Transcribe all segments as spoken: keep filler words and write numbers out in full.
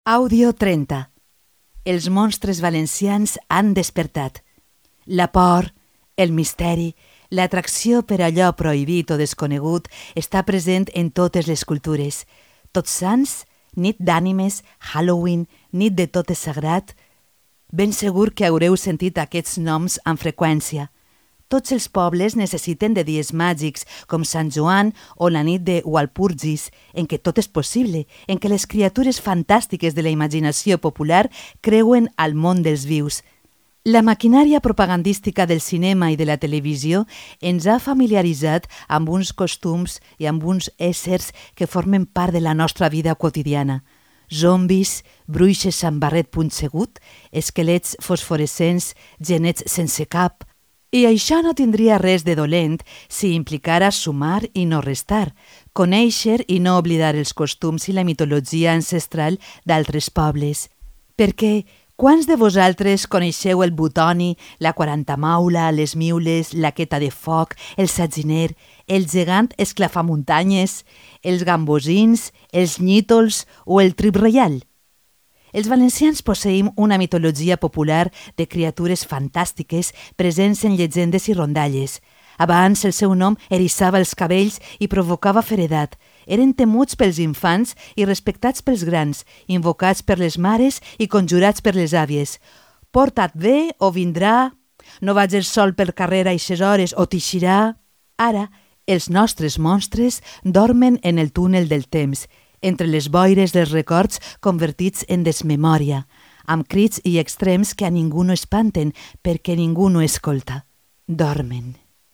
Àudio trenta. Els monstres valencians han despertat. La por, el misteri, l'atracció per allò prohibit o desconegut està present en totes les cultures. Tots Sants, nit d'ànimes, Halloween, nit de tot és sagrat. Ben segur que haureu sentit aquests noms amb freqüència. Tots els pobles necessiten de dies màgics, com Sant Joan o la nit de Walpurgis, en què tot és possible, en què les criatures fantàstiques de la imaginació popular creuen al món dels vius. La maquinària propagandística del cinema i de la televisió ens ha familiaritzat amb uns costums i amb uns éssers que formen part de la nostra vida quotidiana. Zombis, bruixes amb barret punxegut, esquelets fosforescents, genets sense cap. I això no tindria res de dolent si implicara sumar i no restar, conèixer i no oblidar els costums i la mitologia ancestral d'altres pobles. Perquè quants de vosaltres coneixeu el butoni, la quarantamaula, les miules, la queta de foc, el saginer, el gegant esclafamuntanyes, els gambosins, els nnítols o el trip reial? Els valencians posseïm una mitologia popular de criatures fantàstiques presents en llegendes i rondalles. Abans el seu nom eriçava els cabells i provocava feredat. Eren temuts pels infants i respectats pels grans, invocats per les mares i conjurats per les àvies. Porta't bé o vindrà, no vagis sol per carrer a eixes hores o t'eixirà. Ara, els nostres monstres dormen en el túnel del temps, entre les boires dels records convertits en desmemòria, amb crits i extrems que a ningú no espanten perquè ningú no escolta. Dormen.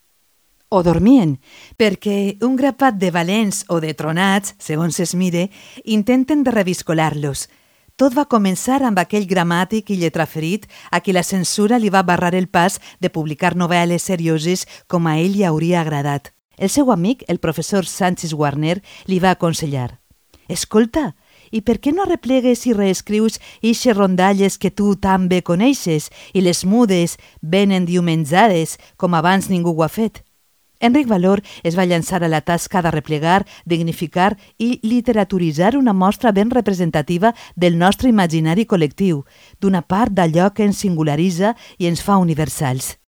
O dormien, perquè un grapat de valents o de tronats, segons es mire, intenten de reviscolar-los. Tot va començar amb aquell gramàtic i lletraferit a qui la censura li va barrar el pas de publicar novel·les serioses com a ell li hauria agradat. El seu amic, el professor Sánchez Warner, li va aconsellar: «Escolta, i per què no arreplegues i reescrius ixes rondalles que tu tan bé coneixes i les mudes ben endiumenjades com abans ningú ho ha fet?» Enric Valor es va llançar a la tasca d'arreplegar, dignificar i literaturitzar una mostra ben representativa del nostre imaginari col·lectiu, d'una part d'allò que ens singularitza i ens fa universals.